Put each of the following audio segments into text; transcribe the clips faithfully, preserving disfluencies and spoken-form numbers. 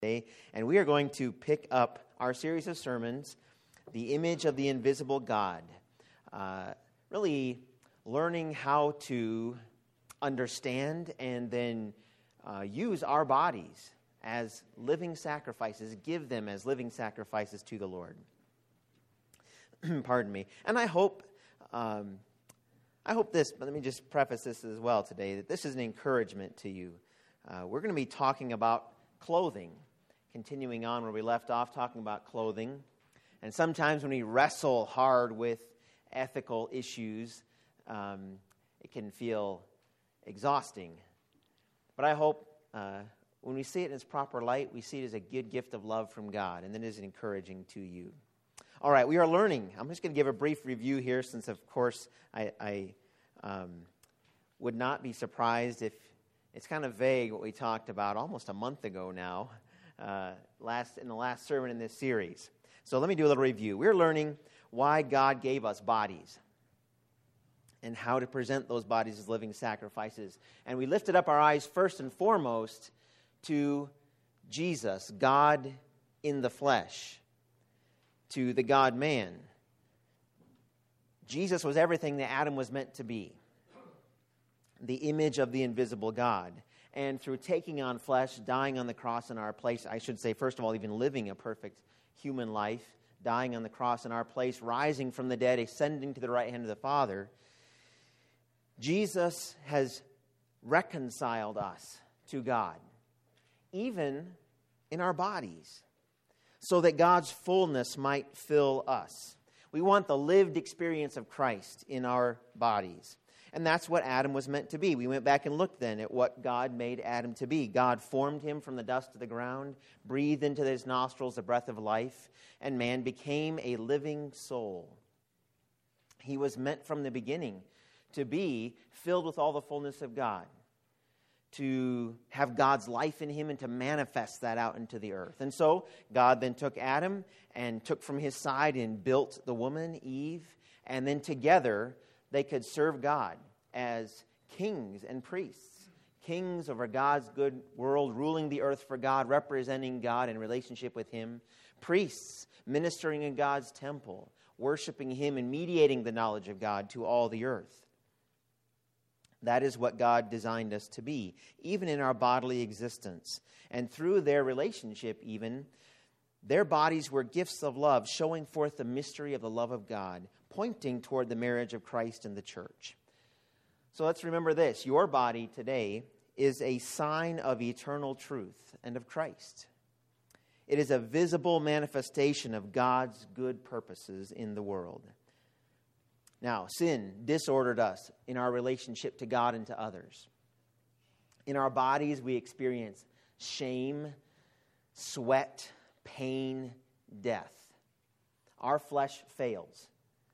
today, and we are going to pick up our series of sermons, The Image of the Invisible God, uh, really learning how to understand and then uh, use our bodies as living sacrifices, give them as living sacrifices to the Lord. Pardon me. And I hope, um, I hope this, but let me just preface this as well today, that this is an encouragement to you. Uh, we're going to be talking about clothing, continuing on where we left off, talking about clothing. And sometimes when we wrestle hard with ethical issues, um, it can feel exhausting. But I hope uh, when we see it in its proper light, we see it as a good gift of love from God, and then it is encouraging to you. All right, we are learning. I'm just going to give a brief review here since, of course, I, I um, would not be surprised if it's kind of vague what we talked about almost a month ago now, uh, last in the last sermon in this series. So let me do a little review. We're learning why God gave us bodies and how to present those bodies as living sacrifices. And we lifted up our eyes first and foremost to Jesus, God in the flesh, to the God-man. Jesus was everything that Adam was meant to be, the image of the invisible God. And through taking on flesh, dying on the cross in our place, I should say, first of all, even living a perfect human life, dying on the cross in our place, rising from the dead, ascending to the right hand of the Father, Jesus has reconciled us to God, even in our bodies, so that God's fullness might fill us. We want the lived experience of Christ in our bodies. And that's what Adam was meant to be. We went back and looked then at what God made Adam to be. God formed him from the dust of the ground, breathed into his nostrils the breath of life, and man became a living soul. He was meant from the beginning to be filled with all the fullness of God, to have God's life in him and to manifest that out into the earth. And so God then took Adam and took from his side and built the woman, Eve, and then together they could serve God as kings and priests, kings over God's good world, ruling the earth for God, representing God in relationship with him, priests ministering in God's temple, worshiping him and mediating the knowledge of God to all the earth. That is what God designed us to be, even in our bodily existence. And through their relationship even, their bodies were gifts of love, showing forth the mystery of the love of God, pointing toward the marriage of Christ and the church. So let's remember this. Your body today is a sign of eternal truth and of Christ. It is a visible manifestation of God's good purposes in the world. Now, sin disordered us in our relationship to God and to others. In our bodies, we experience shame, sweat, pain, death. Our flesh fails.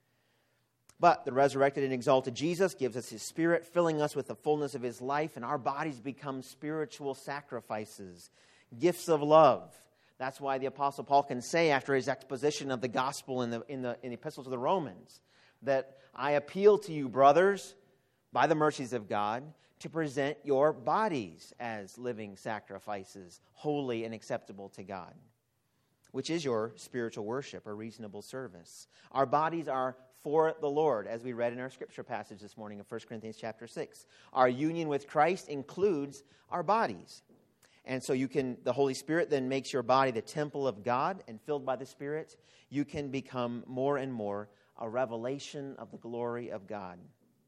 But the resurrected and exalted Jesus gives us his Spirit, filling us with the fullness of his life, and our bodies become spiritual sacrifices, gifts of love. That's why the Apostle Paul can say after his exposition of the gospel in the, in the, in the Epistle to the Romans, that I appeal to you, brothers, by the mercies of God, to present your bodies as living sacrifices, holy and acceptable to God, which is your spiritual worship or reasonable service. Our bodies are for the Lord, as we read in our scripture passage this morning of First Corinthians chapter six. Our union with Christ includes our bodies. And so you can, the Holy Spirit then makes your body the temple of God, and filled by the Spirit, you can become more and more a revelation of the glory of God.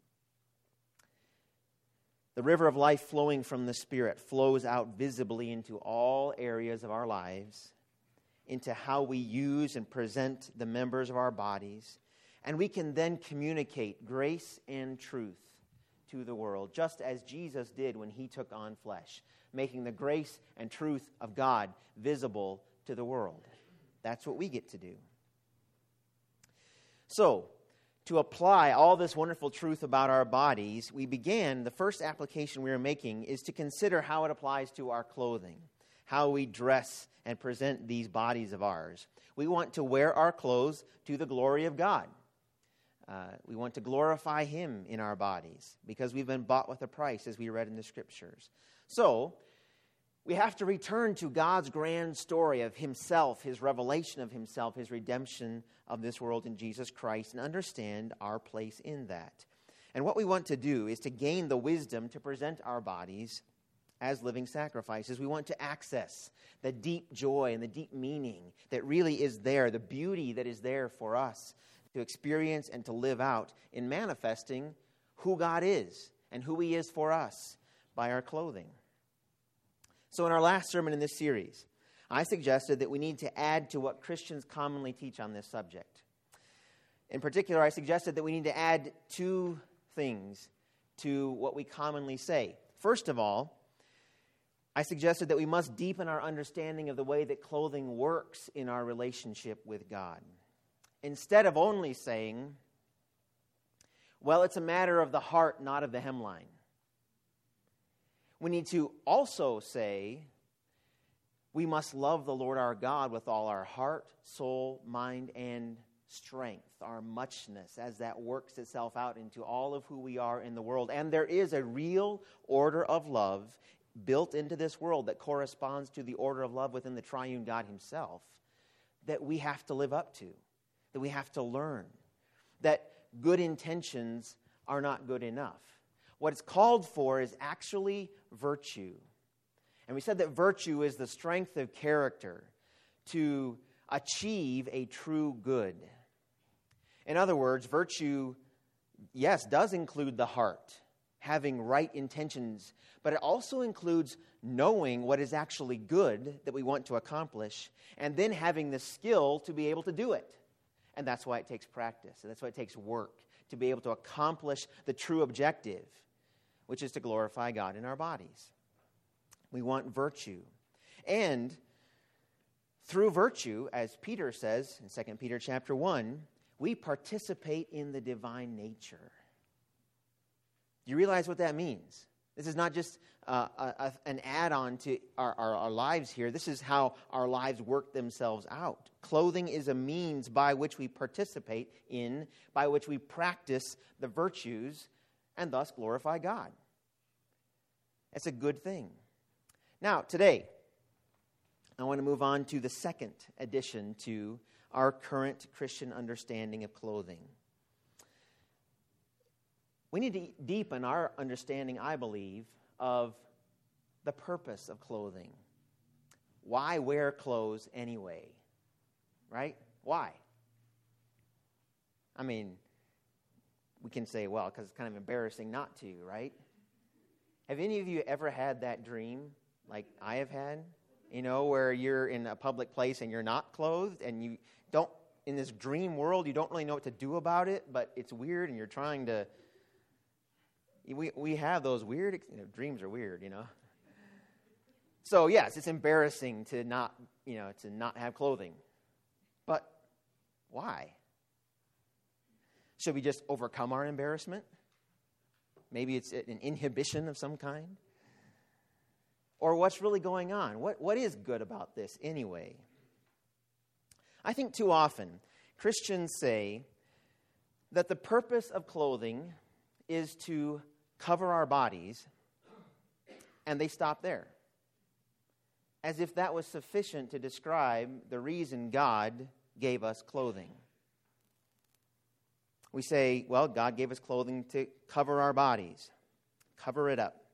The river of life flowing from the Spirit flows out visibly into all areas of our lives, into how we use and present the members of our bodies, and we can then communicate grace and truth to the world, just as Jesus did when he took on flesh, making the grace and truth of God visible to the world. That's what we get to do. So, to apply all this wonderful truth about our bodies, we began, the first application we are making is to consider how it applies to our clothing, how we dress and present these bodies of ours. We want to wear our clothes to the glory of God. Uh, we want to glorify him in our bodies because we've been bought with a price, as we read in the scriptures. So, We have to return to God's grand story of himself, his revelation of himself, his redemption of this world in Jesus Christ, and understand our place in that. And what we want to do is to gain the wisdom to present our bodies as living sacrifices. We want to access the deep joy and the deep meaning that really is there, the beauty that is there for us to experience and to live out in manifesting who God is and who he is for us by our clothing. So in our last sermon in this series, I suggested that we need to add to what Christians commonly teach on this subject. In particular, I suggested that we need to add two things to what we commonly say. First of all, I suggested that we must deepen our understanding of the way that clothing works in our relationship with God. Instead of only saying, well, it's a matter of the heart, not of the hemline. We need to also say, we must love the Lord our God with all our heart, soul, mind, and strength, our muchness, as that works itself out into all of who we are in the world. And there is a real order of love built into this world that corresponds to the order of love within the triune God himself that we have to live up to, that we have to learn, that good intentions are not good enough. What it's called for is actually virtue. And we said that virtue is the strength of character to achieve a true good. In other words, virtue, yes, does include the heart, having right intentions, but it also includes knowing what is actually good that we want to accomplish, and then having the skill to be able to do it. And that's why it takes practice, and that's why it takes work to be able to accomplish the true objective, which is to glorify God in our bodies. We want virtue. And through virtue, as Peter says in Second Peter chapter one, we participate in the divine nature. Do you realize what that means? This is not just uh, a, a, an add-on to our, our, our lives here. This is how our lives work themselves out. Clothing is a means by which we participate in, by which we practice the virtues and thus glorify God. It's a good thing. Now, today, I want to move on to the second addition to our current Christian understanding of clothing. We need to deepen our understanding, I believe, of the purpose of clothing. Why wear clothes anyway? Right? Why? I mean, we can say, well, because it's kind of embarrassing not to, right? Have any of you ever had that dream like I have had? You know, where you're in a public place and you're not clothed and you don't, in this dream world, you don't really know what to do about it, but it's weird and you're trying to, we we have those weird, you know, dreams are weird, you know. So yes, it's embarrassing to not, you know, to not have clothing. But why? Should we just overcome our embarrassment? Maybe it's an inhibition of some kind? Or what's really going on? What What is good about this anyway? I think too often Christians say that the purpose of clothing is to cover our bodies, and they stop there. As if that was sufficient to describe the reason God gave us clothing. We say, well, God gave us clothing to cover our bodies, cover it up.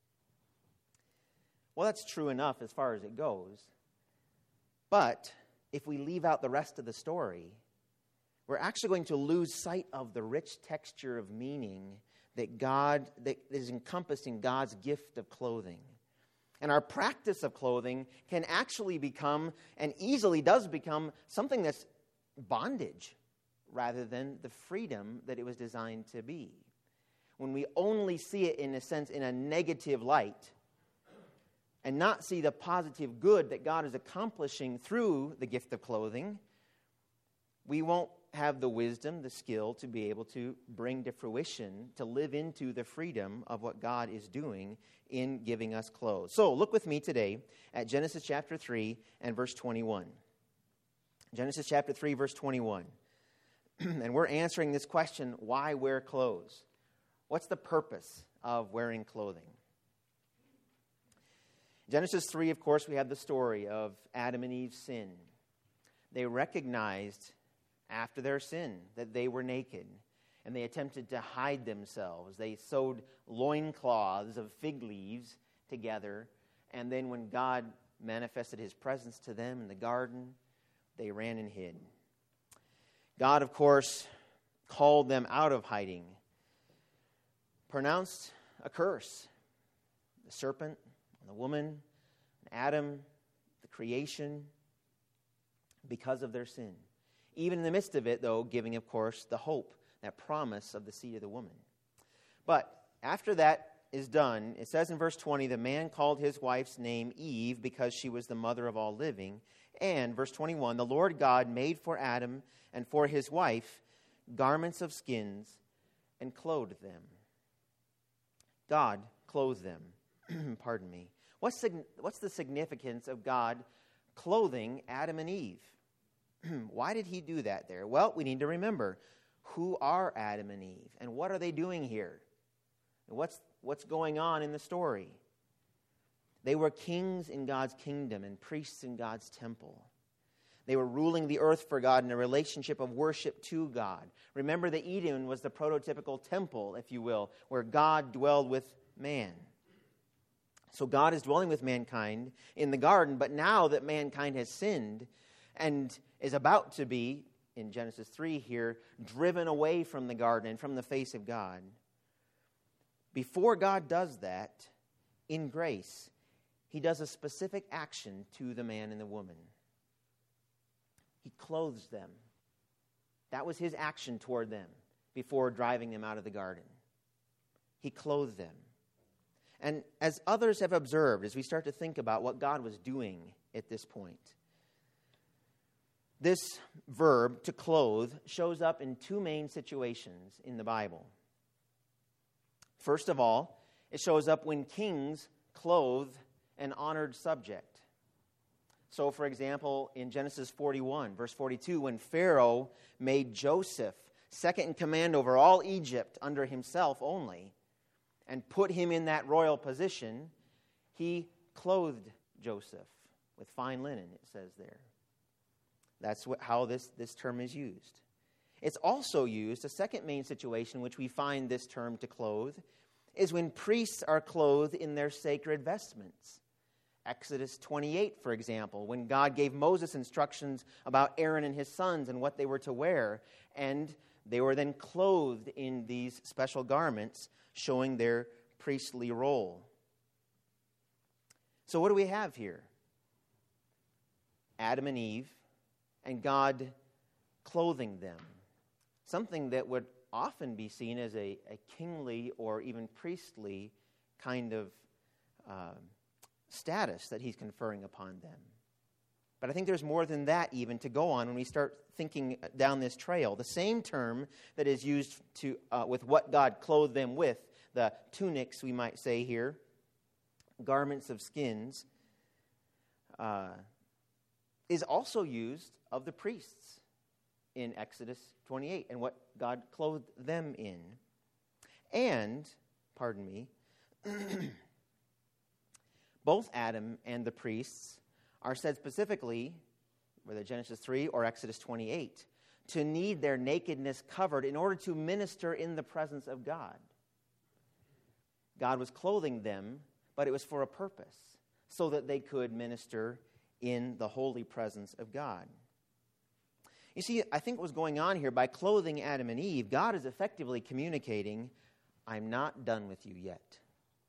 Well, that's true enough as far as it goes. But if we leave out the rest of the story, we're actually going to lose sight of the rich texture of meaning that God that is encompassed in God's gift of clothing. And our practice of clothing can actually become, and easily does become, something that's bondage rather than the freedom that it was designed to be. When we only see it, in a sense, in a negative light, and not see the positive good that God is accomplishing through the gift of clothing, we won't have the wisdom, the skill to be able to bring to fruition, to live into the freedom of what God is doing in giving us clothes. So look with me today at Genesis chapter three and verse twenty-one. Genesis chapter three, verse twenty-one. And we're answering this question, why wear clothes? What's the purpose of wearing clothing? Genesis three, of course, we have the story of Adam and Eve's sin. They recognized after their sin that they were naked, and they attempted to hide themselves. They sewed loincloths of fig leaves together, and then when God manifested his presence to them in the garden, they ran and hid. God, of course, called them out of hiding, pronounced a curse. The serpent, the woman, Adam, the creation, because of their sin. Even in the midst of it, though, giving, of course, the hope, that promise of the seed of the woman. But after that is done, it says in verse twenty, the man called his wife's name Eve because she was the mother of all living. And, verse twenty-one, the Lord God made for Adam and for his wife garments of skins and clothed them. God clothed them. Pardon me. What's, what's the significance of God clothing Adam and Eve? Why did he do that there? Well, we need to remember, who are Adam and Eve? And what are they doing here? And what's, what's going on in the story? They were kings in God's kingdom and priests in God's temple. They were ruling the earth for God in a relationship of worship to God. Remember that Eden was the prototypical temple, if you will, where God dwelled with man. So God is dwelling with mankind in the garden, but now that mankind has sinned and is about to be, in Genesis three here, driven away from the garden and from the face of God, before God does that, in grace, he does a specific action to the man and the woman. He clothes them. That was his action toward them before driving them out of the garden. He clothed them. And as others have observed, as we start to think about what God was doing at this point, this verb, to clothe, shows up in two main situations in the Bible. First of all, it shows up when kings clothe an honored subject. So, for example, in Genesis forty-one, verse forty-two, when Pharaoh made Joseph second in command over all Egypt under himself only, and put him in that royal position, he clothed Joseph with fine linen, it says there. That's what, how this, this term is used. It's also used, a second main situation in which we find this term to clothe, is when priests are clothed in their sacred vestments. Exodus twenty-eight, for example, when God gave Moses instructions about Aaron and his sons and what they were to wear, and they were then clothed in these special garments, showing their priestly role. So what do we have here? Adam and Eve, and God clothing them. Something that would often be seen as a, a kingly or even priestly kind of uh, status that he's conferring upon them. But I think there's more than that even to go on when we start thinking down this trail. The same term that is used to uh, with what God clothed them with, the tunics, we might say here, garments of skins, uh, is also used of the priests in Exodus twenty-eight and what God clothed them in. And, pardon me, both Adam and the priests are said specifically, whether Genesis three or Exodus twenty-eight, to need their nakedness covered in order to minister in the presence of God. God was clothing them, but it was for a purpose, so that they could minister in the holy presence of God. You see, I think what was going on here, by clothing Adam and Eve, God is effectively communicating, I'm not done with you yet.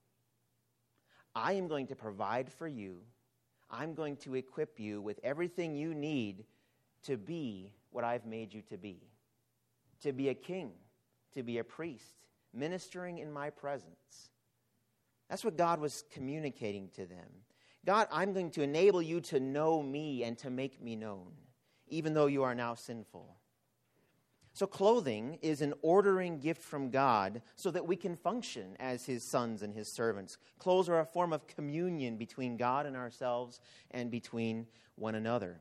I am going to provide for you. I'm going to equip you with everything you need to be what I've made you to be. To be a king, to be a priest, ministering in my presence. That's what God was communicating to them. God, I'm going to enable you to know me and to make me known, even though you are now sinful. So clothing is an ordering gift from God so that we can function as his sons and his servants. Clothes are a form of communion between God and ourselves and between one another.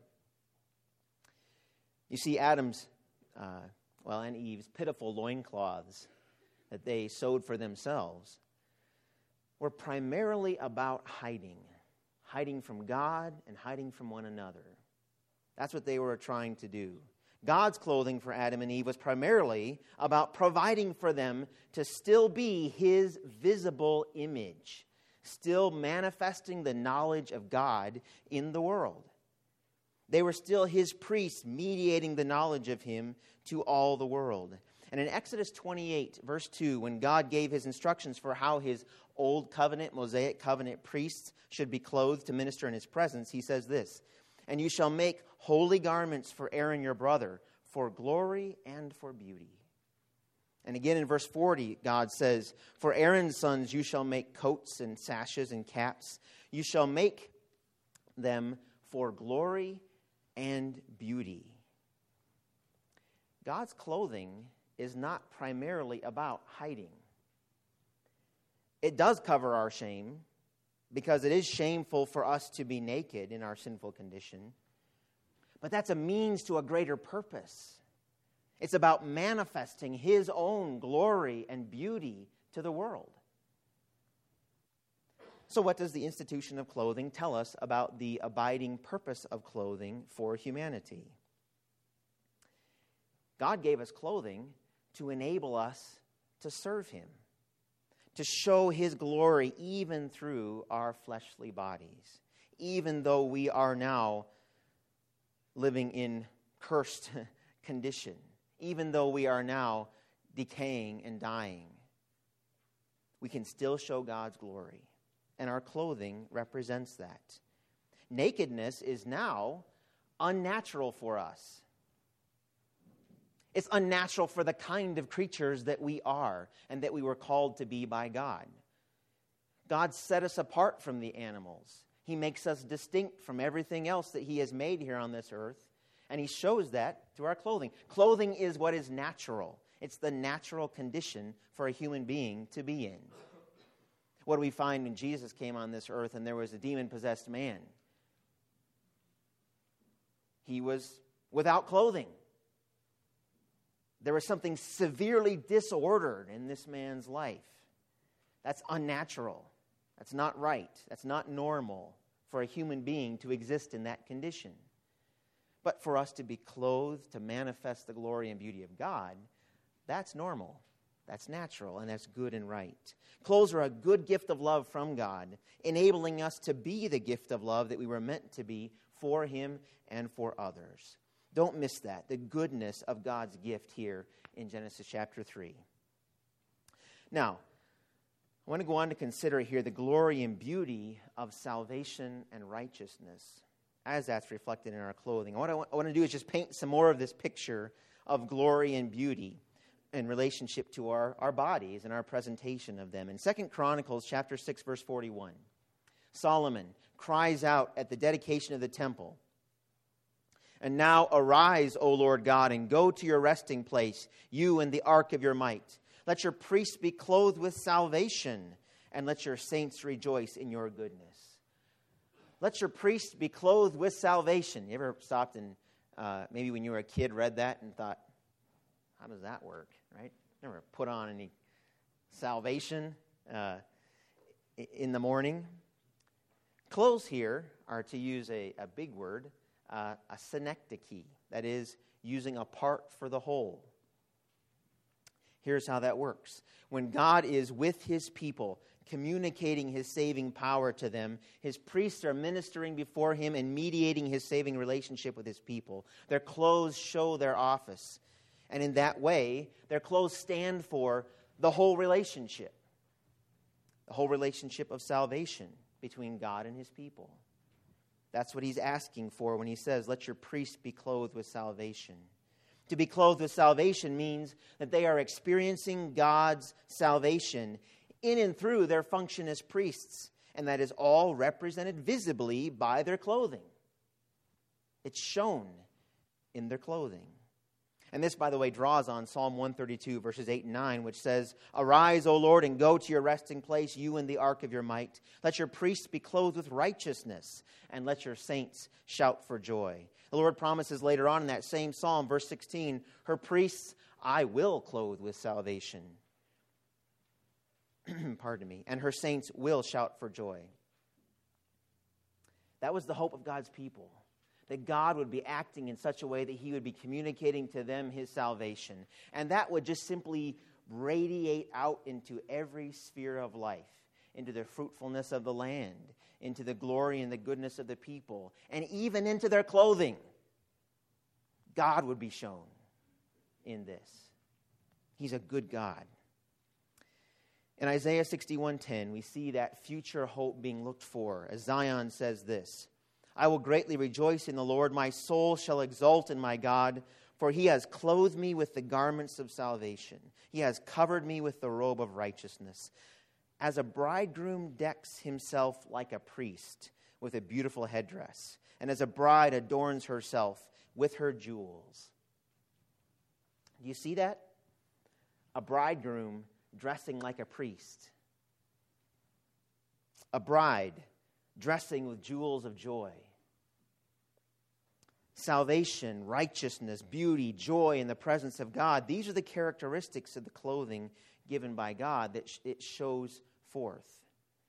You see, Adam's, uh, well, and Eve's pitiful loincloths that they sewed for themselves were primarily about hiding. hiding from God and hiding from one another. That's what they were trying to do. God's clothing for Adam and Eve was primarily about providing for them to still be His visible image, still manifesting the knowledge of God in the world. They were still His priests, mediating the knowledge of Him to all the world. And in Exodus twenty-eight, verse two, when God gave His instructions for how His Old Covenant, Mosaic Covenant priests should be clothed to minister in His presence, He says this, "And you shall make holy garments for Aaron your brother, for glory and for beauty." And again in verse forty, God says, "For Aaron's sons you shall make coats and sashes and caps. You shall make them for glory and beauty." God's clothing is not primarily about hiding. It does cover our shame, because it is shameful for us to be naked in our sinful condition. But that's a means to a greater purpose. It's about manifesting His own glory and beauty to the world. So what does the institution of clothing tell us about the abiding purpose of clothing for humanity? God gave us clothing to enable us to serve Him, to show His glory even through our fleshly bodies, even though we are now living in cursed condition, even though we are now decaying and dying. We can still show God's glory, and our clothing represents that. Nakedness is now unnatural for us. It's unnatural for the kind of creatures that we are and that we were called to be by God. God set us apart from the animals. He makes us distinct from everything else that He has made here on this earth, and He shows that through our clothing. Clothing is what is natural. It's the natural condition for a human being to be in. What do we find when Jesus came on this earth and there was a demon-possessed man? He was without clothing. There was something severely disordered in this man's life. That's unnatural. That's not right. That's not normal for a human being to exist in that condition. But for us to be clothed to manifest the glory and beauty of God, that's normal. That's natural, and that's good and right. Clothes are a good gift of love from God, enabling us to be the gift of love that we were meant to be for Him and for others. Don't miss that, the goodness of God's gift here in Genesis chapter three. Now, I want to go on to consider here the glory and beauty of salvation and righteousness, as that's reflected in our clothing. What I want, I want to do is just paint some more of this picture of glory and beauty in relationship to our, our bodies and our presentation of them. In Second Chronicles chapter six, verse forty-one, Solomon cries out at the dedication of the temple, "And now arise, O Lord God, and go to your resting place, you and the ark of your might. Let your priests be clothed with salvation, and let your saints rejoice in your goodness." Let your priests be clothed with salvation. You ever stopped and uh, maybe when you were a kid read that and thought, how does that work, right? Never put on any salvation uh, in the morning. Clothes here are, to use a, a big word, Uh, a synecdoche, that is, using a part for the whole. Here's how that works. When God is with His people, communicating His saving power to them, His priests are ministering before Him and mediating His saving relationship with His people. Their clothes show their office. And in that way, their clothes stand for the whole relationship. The whole relationship of salvation between God and His people. That's what He's asking for when He says, let your priests be clothed with salvation. To be clothed with salvation means that they are experiencing God's salvation in and through their function as priests. And that is all represented visibly by their clothing. It's shown in their clothing. And this, by the way, draws on Psalm one thirty-two, verses eight and nine, which says, "Arise, O Lord, and go to your resting place, you and the ark of your might. Let your priests be clothed with righteousness, and let your saints shout for joy." The Lord promises later on in that same psalm, verse sixteen, "Her priests I will clothe with salvation." Pardon me. "And her saints will shout for joy." That was the hope of God's people, that God would be acting in such a way that he would be communicating to them his salvation. And that would just simply radiate out into every sphere of life, into the fruitfulness of the land, into the glory and the goodness of the people, and even into their clothing. God would be shown in this. He's a good God. In Isaiah sixty-one ten, we see that future hope being looked for, as Zion says this, I will greatly rejoice in the Lord. My soul shall exult in my God, for he has clothed me with the garments of salvation. He has covered me with the robe of righteousness. As a bridegroom decks himself like a priest with a beautiful headdress, and as a bride adorns herself with her jewels. Do you see that? A bridegroom dressing like a priest. A bride dressing with jewels of joy. Salvation, righteousness, beauty, joy in the presence of God. These are the characteristics of the clothing given by God that it shows forth.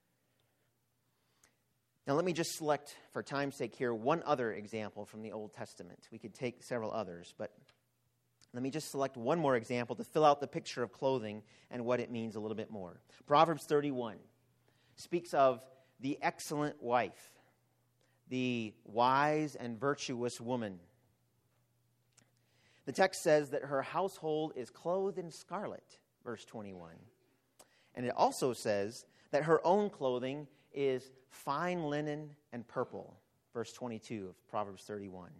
Now let me just select, for time's sake here, one other example from the Old Testament. We could take several others, but let me just select one more example to fill out the picture of clothing and what it means a little bit more. Proverbs thirty-one speaks of the excellent wife, the wise and virtuous woman. The text says that her household is clothed in scarlet, verse twenty-one. And it also says that her own clothing is fine linen and purple, verse twenty-two of Proverbs thirty-one.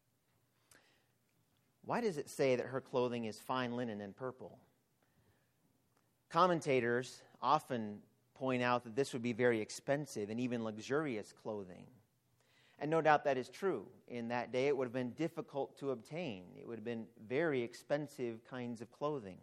Why does it say that her clothing is fine linen and purple? Commentators often point out that this would be very expensive and even luxurious clothing. And no doubt that is true. In that day, it would have been difficult to obtain. It would have been very expensive kinds of clothing.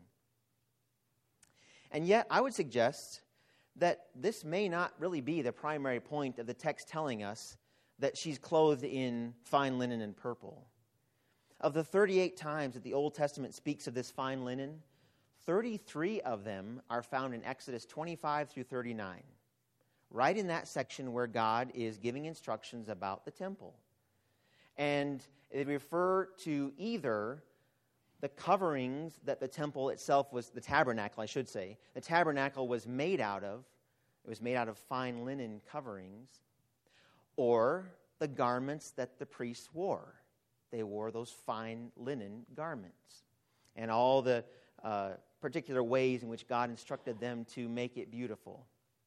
And yet, I would suggest that this may not really be the primary point of the text telling us that she's clothed in fine linen and purple. Of the thirty-eight times that the Old Testament speaks of this fine linen, thirty-three of them are found in Exodus twenty-five through thirty-nine, right in that section where God is giving instructions about the temple. And they refer to either the coverings that the temple itself was, the tabernacle, I should say, the tabernacle was made out of, it was made out of fine linen coverings, or the garments that the priests wore. They wore those fine linen garments, and all the uh, particular ways in which God instructed them to make it beautiful.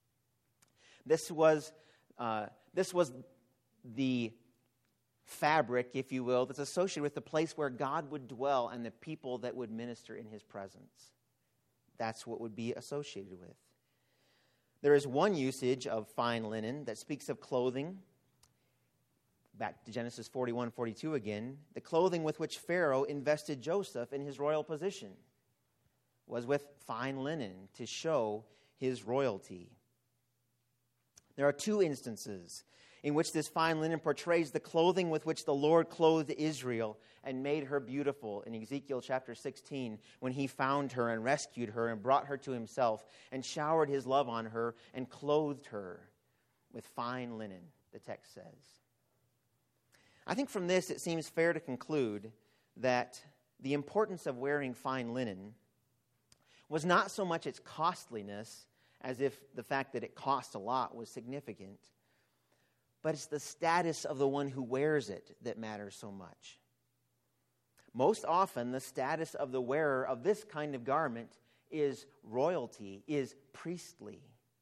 This was uh, this was the fabric, if you will, that's associated with the place where God would dwell and the people that would minister in his presence. That's what would be associated with. There is one usage of fine linen that speaks of clothing. Back to Genesis forty-one, forty-two again. The clothing with which Pharaoh invested Joseph in his royal position was with fine linen to show his royalty. There are two instances in which this fine linen portrays the clothing with which the Lord clothed Israel and made her beautiful. In Ezekiel chapter sixteen, when he found her and rescued her and brought her to himself and showered his love on her and clothed her with fine linen, the text says. I think from this it seems fair to conclude that the importance of wearing fine linen was not so much its costliness as if the fact that it cost a lot was significant, but it's the status of the one who wears it that matters so much. Most often, the status of the wearer of this kind of garment is royalty, is priestly.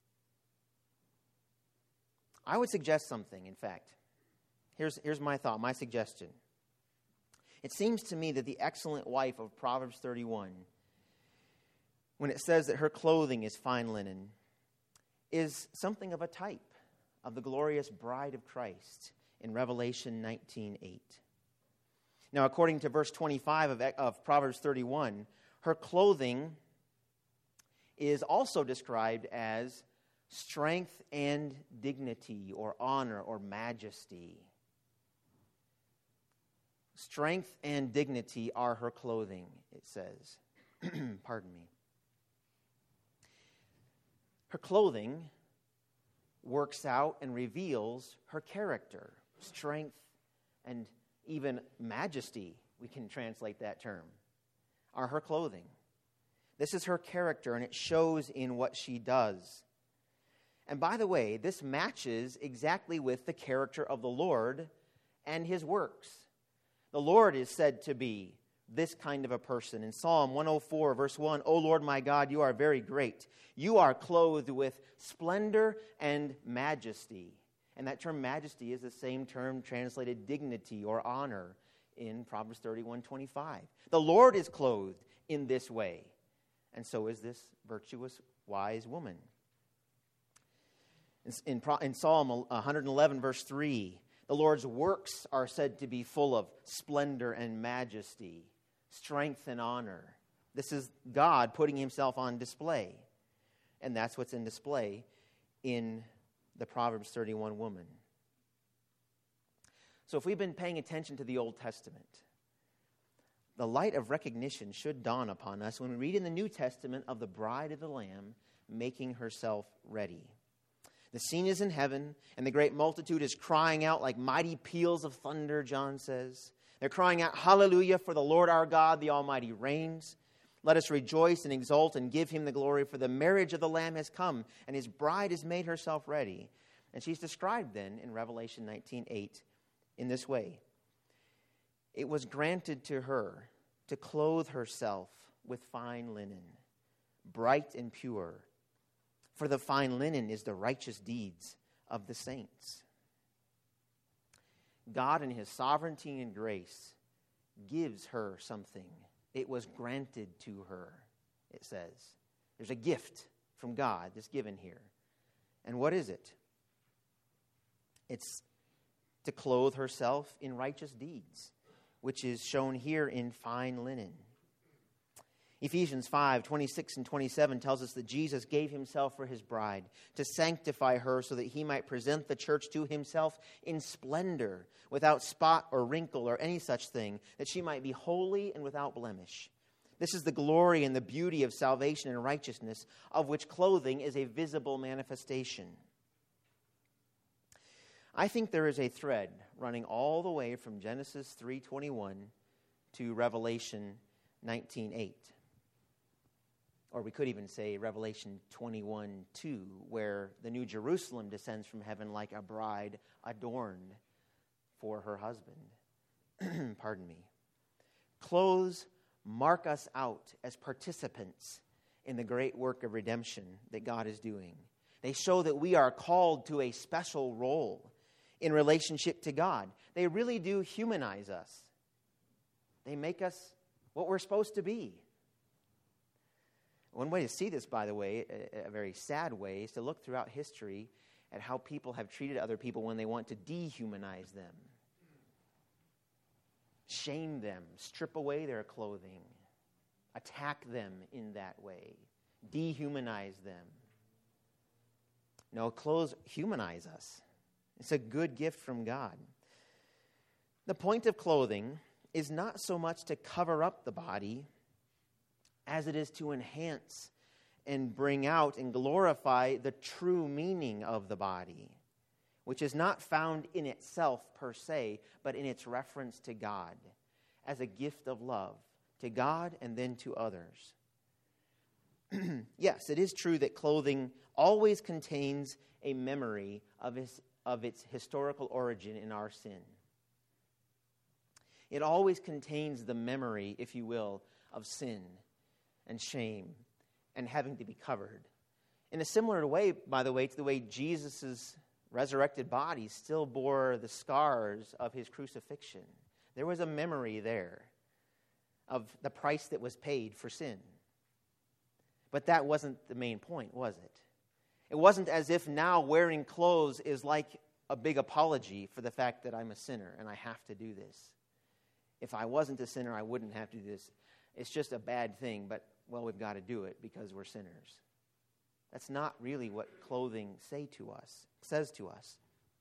I would suggest something, in fact. Here's, here's my thought, my suggestion. It seems to me that the excellent wife of Proverbs thirty-one, when it says that her clothing is fine linen, is something of a type of the glorious bride of Christ in Revelation nineteen eight. Now, according to verse twenty-five of, of Proverbs thirty-one, her clothing is also described as strength and dignity or honor or majesty. Strength and dignity are her clothing, it says. Pardon me. Her clothing works out and reveals her character, strength, and even majesty, we can translate that term, are her clothing. This is her character, and it shows in what she does. And by the way, this matches exactly with the character of the Lord and his works. The Lord is said to be this kind of a person. In Psalm one oh four, verse one, O Lord my God, you are very great. You are clothed with splendor and majesty. And that term majesty is the same term translated dignity or honor in Proverbs thirty-one twenty-five. The Lord is clothed in this way, and so is this virtuous, wise woman. In, in, in Psalm one eleven, verse three, the Lord's works are said to be full of splendor and majesty, strength and honor. This is God putting himself on display. And that's what's in display in the Proverbs thirty-one woman. So if we've been paying attention to the Old Testament, the light of recognition should dawn upon us when we read in the New Testament of the bride of the Lamb making herself ready. The scene is in heaven, and the great multitude is crying out like mighty peals of thunder, John says. They're crying out, Hallelujah, for the Lord our God, the Almighty, reigns. Let us rejoice and exult and give him the glory, for the marriage of the Lamb has come, and his bride has made herself ready. And she's described then in Revelation nineteen eight in this way. It was granted to her to clothe herself with fine linen, bright and pure, for the fine linen is the righteous deeds of the saints. God in his sovereignty and grace gives her something. It was granted to her, it says. There's a gift from God that's given here. And what is it? It's to clothe herself in righteous deeds, which is shown here in fine linen. Ephesians five, twenty-six and twenty-seven tells us that Jesus gave himself for his bride to sanctify her so that he might present the church to himself in splendor, without spot or wrinkle or any such thing, that she might be holy and without blemish. This is the glory and the beauty of salvation and righteousness, of which clothing is a visible manifestation. I think there is a thread running all the way from Genesis three twenty-one to Revelation nineteen eight. Or we could even say Revelation twenty-one two, where the New Jerusalem descends from heaven like a bride adorned for her husband. Pardon me. Clothes mark us out as participants in the great work of redemption that God is doing. They show that we are called to a special role in relationship to God. They really do humanize us. They make us what we're supposed to be. One way to see this, by the way, a, a very sad way, is to look throughout history at how people have treated other people when they want to dehumanize them. Shame them, strip away their clothing, attack them in that way, dehumanize them. No, clothes humanize us. It's a good gift from God. The point of clothing is not so much to cover up the body as it is to enhance and bring out and glorify the true meaning of the body, which is not found in itself per se, but in its reference to God as a gift of love to God and then to others. Yes, it is true that clothing always contains a memory of its, of its historical origin in our sin. It always contains the memory, if you will, of sin and shame and having to be covered. In a similar way, by the way, to the way Jesus' resurrected body still bore the scars of his crucifixion. There was a memory there of the price that was paid for sin. But that wasn't the main point, was it? It wasn't as if now wearing clothes is like a big apology for the fact that I'm a sinner and I have to do this. If I wasn't a sinner, I wouldn't have to do this. It's just a bad thing, but, well, we've got to do it because we're sinners. That's not really what clothing say to us, says to us.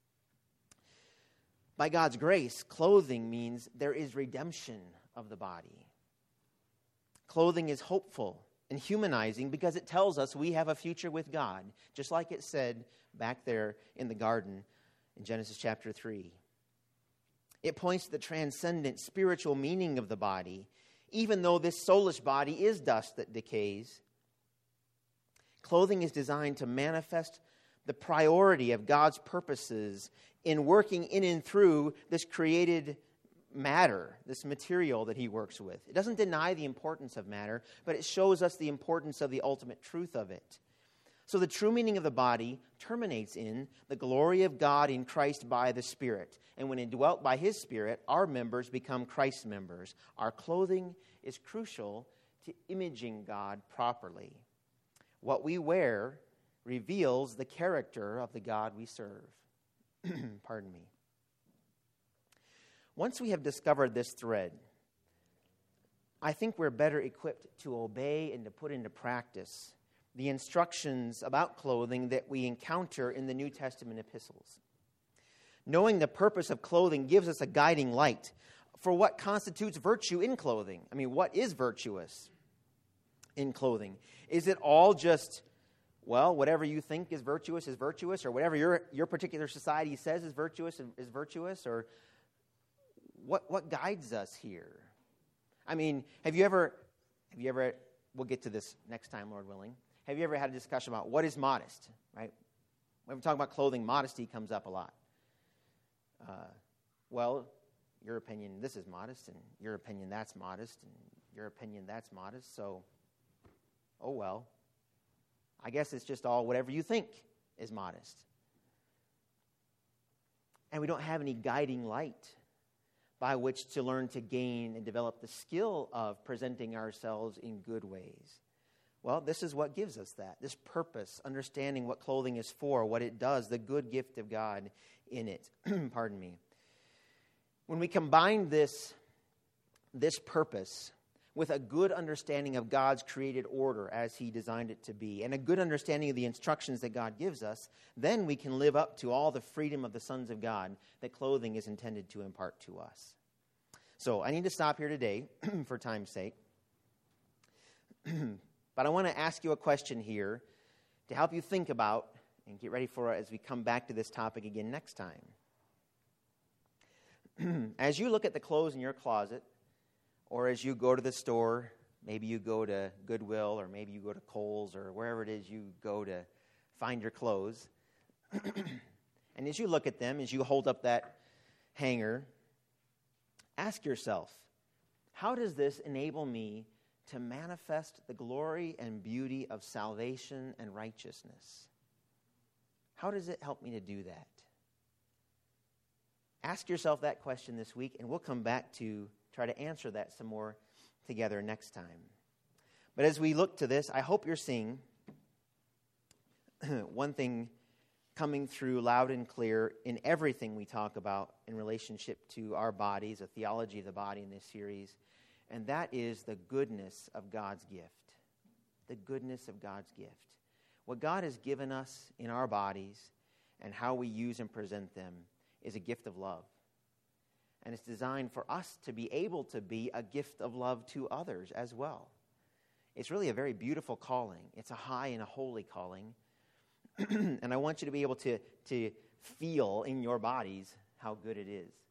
By God's grace, clothing means there is redemption of the body. Clothing is hopeful and humanizing because it tells us we have a future with God, just like it said back there in the garden in Genesis chapter three. It points to the transcendent spiritual meaning of the body, even though this soulish body is dust that decays. Clothing is designed to manifest the priority of God's purposes in working in and through this created matter, this material that he works with. It doesn't deny the importance of matter, but it shows us the importance of the ultimate truth of it. So the true meaning of the body terminates in the glory of God in Christ by the Spirit. And when indwelt by his Spirit, our members become Christ's members. Our clothing is crucial to imaging God properly. What we wear reveals the character of the God we serve. Pardon me. Once we have discovered this thread, I think we're better equipped to obey and to put into practice the instructions about clothing that we encounter in the New Testament epistles. Knowing the purpose of clothing gives us a guiding light for what constitutes virtue in clothing. I mean, what is virtuous in clothing? Is it all just, well, whatever you think is virtuous is virtuous, or whatever your your particular society says is virtuous is virtuous, or what what guides us here? I mean, have you ever, have you ever, we'll get to this next time, Lord willing, have you ever had a discussion about what is modest, right? When we talk about clothing, modesty comes up a lot. Uh, well, your opinion, this is modest, and your opinion, that's modest, and your opinion, that's modest, so, oh well. I guess it's just all whatever you think is modest. And we don't have any guiding light by which to learn to gain and develop the skill of presenting ourselves in good ways. Well, this is what gives us that, this purpose, understanding what clothing is for, what it does, the good gift of God in it. Pardon me. When we combine this, this purpose with a good understanding of God's created order as he designed it to be, and a good understanding of the instructions that God gives us, then we can live up to all the freedom of the sons of God that clothing is intended to impart to us. So I need to stop here today for time's sake. But I want to ask you a question here to help you think about and get ready for it as we come back to this topic again next time. As you look at the clothes in your closet, or as you go to the store, maybe you go to Goodwill, or maybe you go to Kohl's, or wherever it is you go to find your clothes. And as you look at them, as you hold up that hanger, ask yourself, how does this enable me to manifest the glory and beauty of salvation and righteousness? How does it help me to do that? Ask yourself that question this week, and we'll come back to try to answer that some more together next time. But as we look to this, I hope you're seeing one thing coming through loud and clear in everything we talk about in relationship to our bodies, a theology of the body in this series, and that is the goodness of God's gift. The goodness of God's gift. What God has given us in our bodies and how we use and present them is a gift of love. And it's designed for us to be able to be a gift of love to others as well. It's really a very beautiful calling. It's a high and a holy calling. And I want you to be able to, to feel in your bodies how good it is.